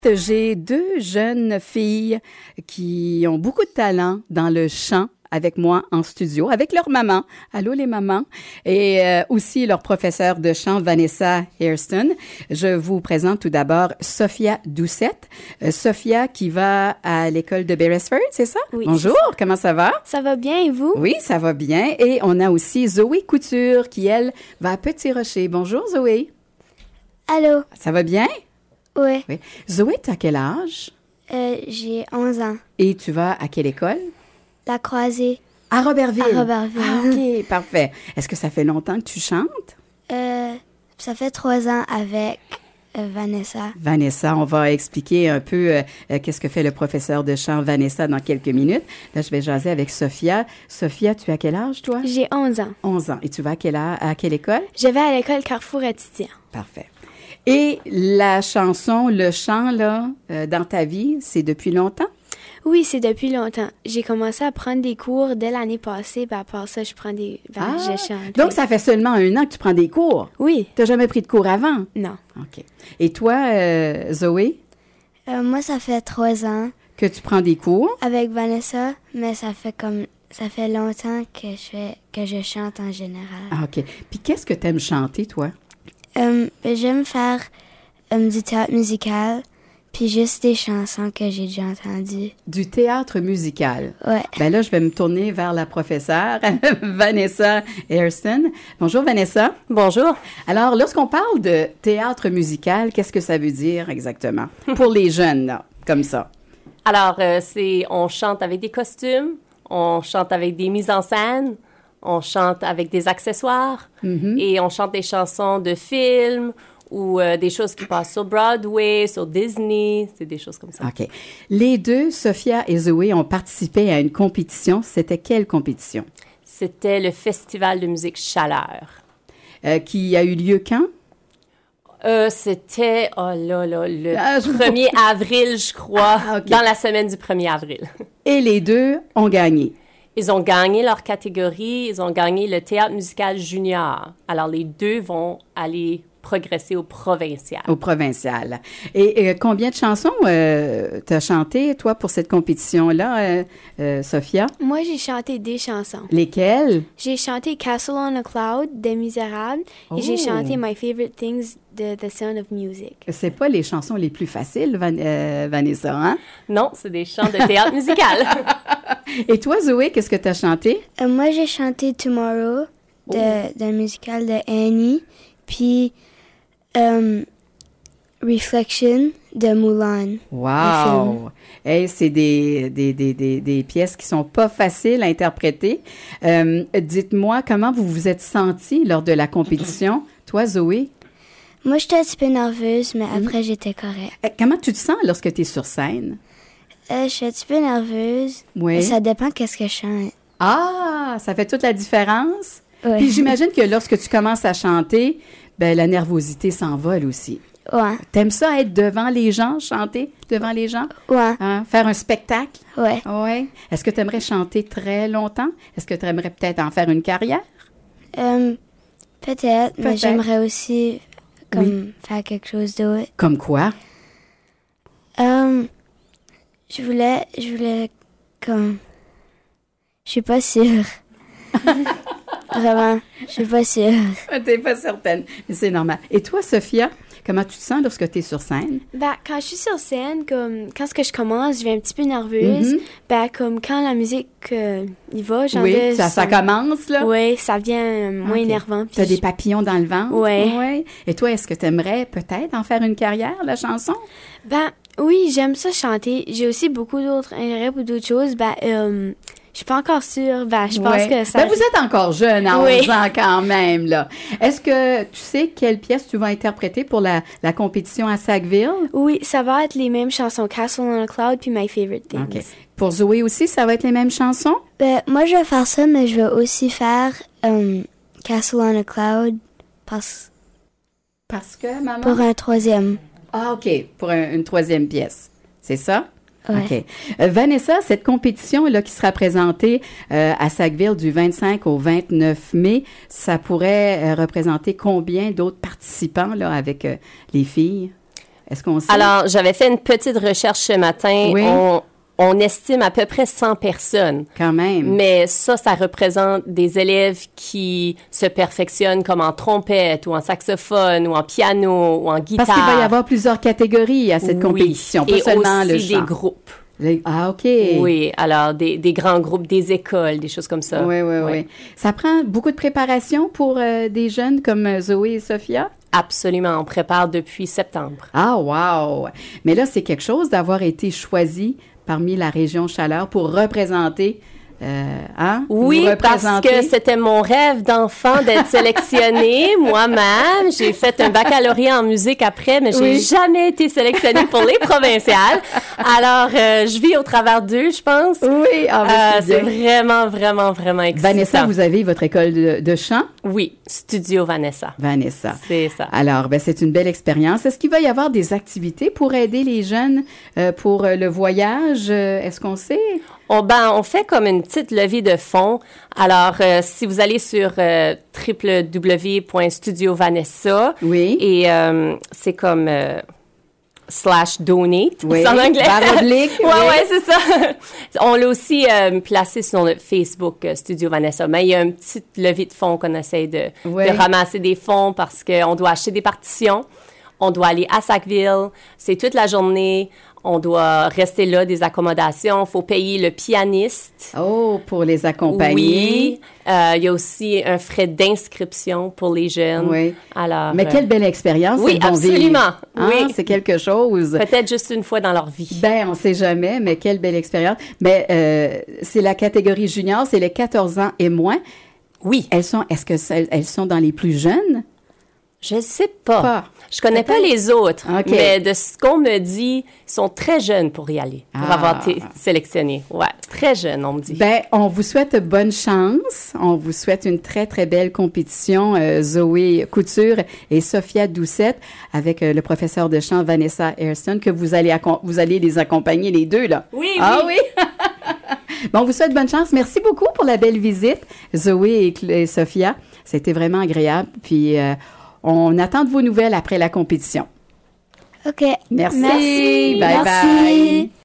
J'ai deux jeunes filles qui ont beaucoup de talent dans le chant avec moi en studio, avec leur maman. Allô les mamans. Et aussi leur professeur de chant, Vanessa Hairston. Je vous présente tout d'abord Sophia Doucette. Sophia qui va à l'école de Beresford, c'est ça? Oui. Bonjour, comment ça va? Ça va bien et vous? Oui, ça va bien. Et on a aussi Zoé Couture qui, elle, va à Petit Rocher. Bonjour Zoé. Allô? Ça va bien? Oui. Oui. Zoé, tu as quel âge? J'ai 11 ans. Et tu vas à quelle école? La Croisée. À Robertville. À Robertville. Ah, OK, parfait. Est-ce que ça fait longtemps que tu chantes? Ça fait 3 ans avec Vanessa. Vanessa, on va expliquer un peu qu'est-ce que fait le professeur de chant Vanessa dans quelques minutes. Là, je vais jaser avec Sophia. Sophia, tu as quel âge, toi? J'ai 11 ans. 11 ans. Et tu vas à quelle école? Je vais à l'école Carrefour à Titian. Parfait. Et la chanson, le chant, là, dans ta vie, c'est depuis longtemps? Oui, c'est depuis longtemps. J'ai commencé à prendre des cours dès l'année passée. À part ça, je chante. Donc, ça fait seulement 1 an que tu prends des cours? Oui. Tu n'as jamais pris de cours avant? Non. OK. Et toi, Zoé? Moi, ça fait 3 ans. Que tu prends des cours? Avec Vanessa, mais ça fait longtemps que je chante en général. Ah, OK. Puis qu'est-ce que tu aimes chanter, toi? J'aime faire du théâtre musical, puis juste des chansons que j'ai déjà entendues. Du théâtre musical. Ouais. Ben là, je vais me tourner vers la professeure, Vanessa Hairston. Bonjour, Vanessa. Bonjour. Alors, lorsqu'on parle de théâtre musical, qu'est-ce que ça veut dire exactement? Pour les jeunes, là, comme ça. Alors, on chante avec des costumes, on chante avec des mises en scène, on chante avec des accessoires et on chante des chansons de films ou des choses qui passent sur Broadway, sur Disney, c'est des choses comme ça. OK. Les deux, Sophia et Zoé, ont participé à une compétition. C'était quelle compétition? C'était le Festival de musique Chaleur. Qui a eu lieu quand? C'était, le 1er avril, je crois, OK. dans la semaine du 1er avril. Et les deux ont gagné. Ils ont gagné leur catégorie, ils ont gagné le théâtre musical junior. Alors, les deux vont aller progresser au provincial. Au provincial. Et combien de chansons t'as chanté, toi, pour cette compétition-là, Sophia? Moi, j'ai chanté des chansons. Lesquelles? J'ai chanté Castle on a Cloud des Misérables et j'ai chanté My Favorite Things de The Sound of Music. C'est pas les chansons les plus faciles, Vanessa, hein? Non, c'est des chants de théâtre musical. Et toi, Zoé, qu'est-ce que t'as chanté? Moi, j'ai chanté Tomorrow d'un musical de Annie, puis Reflection de Mulan. Wow! Hey, c'est des pièces qui sont pas faciles à interpréter. Dites-moi, comment vous vous êtes sentie lors de la compétition? Toi, Zoé? Moi, j'étais un petit peu nerveuse, mais après, j'étais correcte. Comment tu te sens lorsque tu es sur scène? Je suis un petit peu nerveuse. Oui. Mais ça dépend qu'est-ce que je chante. Ah! Ça fait toute la différence? Oui. Puis j'imagine que lorsque tu commences à chanter, ben la nervosité s'envole aussi. Ouais. T'aimes ça être devant les gens, chanter devant les gens? Ouais. Hein? Faire un spectacle? Ouais. Oui. Est-ce que tu aimerais chanter très longtemps? Est-ce que tu aimerais peut-être en faire une carrière? Peut-être, mais j'aimerais aussi faire quelque chose d'autre. Comme quoi? Je voulais comme... Je suis pas sûre. Vraiment, je suis pas sûre. T'es pas certaine, mais c'est normal. Et toi, Sophia, comment tu te sens lorsque tu es sur scène? Quand je suis sur scène, quand je commence, je vais un petit peu nerveuse. Comme quand la musique y va, oui, ça commence, là? Oui, ça devient moins énervant. Tu as des papillons dans le ventre? Oui. Ouais. Et toi, est-ce que tu aimerais peut-être en faire une carrière, la chanson? Oui, j'aime ça chanter. J'ai aussi beaucoup d'autres intérêts pour d'autres choses. Je suis pas encore sûre. Je pense que ça... vous êtes encore jeune, à 11 ans quand même, là. Est-ce que tu sais quelle pièce tu vas interpréter pour la compétition à Sackville? Oui, ça va être les mêmes chansons. Castle on a Cloud puis My Favorite Things. OK. Pour Zoé aussi, ça va être les mêmes chansons? Moi, je vais faire ça, mais je vais aussi faire Castle on a Cloud Parce que, maman? pour un troisième. Ah, OK. Pour une troisième pièce. C'est ça? Ouais. OK. Vanessa, cette compétition-là qui sera présentée à Sackville du 25 au 29 mai, ça pourrait représenter combien d'autres participants là, avec les filles? Est-ce qu'on sait? Alors, j'avais fait une petite recherche ce matin. Oui. On estime à peu près 100 personnes. Quand même. Mais ça représente des élèves qui se perfectionnent comme en trompette ou en saxophone ou en piano ou en guitare. Parce qu'il va y avoir plusieurs catégories à cette compétition, pas seulement le chant. Et aussi des groupes. Ah, OK. Oui, alors des grands groupes, des écoles, des choses comme ça. Oui. Ça prend beaucoup de préparation pour des jeunes comme Zoé et Sophia? Absolument, on prépare depuis septembre. Ah, wow! Mais là, c'est quelque chose d'avoir été choisi parmi la région Chaleur pour représenter, Oui, parce que c'était mon rêve d'enfant d'être sélectionnée moi-même. J'ai fait un baccalauréat en musique après, mais j'ai jamais été sélectionnée pour les provinciales. Alors, je vis au travers d'eux, je pense. Oui, c'est vraiment, vraiment, vraiment excitant. Vanessa, vous avez votre école de chant? Oui, Studio Vanessa. Vanessa. C'est ça. Alors, c'est une belle expérience. Est-ce qu'il va y avoir des activités pour aider les jeunes pour le voyage? Est-ce qu'on sait? On fait comme une petite levée de fonds. Alors, si vous allez sur www.studiovanessa, et c'est comme /donate, oui, c'est en anglais. /oblique. Ouais, c'est ça. On l'a aussi placé sur notre Facebook, Studio Vanessa. Mais il y a une petite levée de fonds qu'on essaie de ramasser des fonds parce qu'on doit acheter des partitions. On doit aller à Sackville. C'est toute la journée. On doit rester là, des accommodations. Il faut payer le pianiste. Oh, pour les accompagner. Oui. Il y a aussi un frais d'inscription pour les jeunes. Oui. Alors, mais quelle belle expérience. Oui, absolument. Oui. C'est quelque chose. Peut-être juste une fois dans leur vie. On ne sait jamais, mais quelle belle expérience. Mais c'est la catégorie junior, c'est les 14 ans et moins. Oui. Est-ce sont dans les plus jeunes? Je ne sais pas. Je connais pas les autres, mais de ce qu'on me dit, ils sont très jeunes pour y aller, pour avoir été sélectionnés. Ouais, très jeunes, on me dit. On vous souhaite bonne chance. On vous souhaite une très, très belle compétition, Zoé Couture et Sophia Doucette, avec le professeur de chant Vanessa Hairston, que vous allez les accompagner les deux, là. Oui, oui. On vous souhaite bonne chance. Merci beaucoup pour la belle visite, Zoé et Sophia. C'était vraiment agréable. Puis, on attend de vos nouvelles après la compétition. OK. Merci. Bye bye.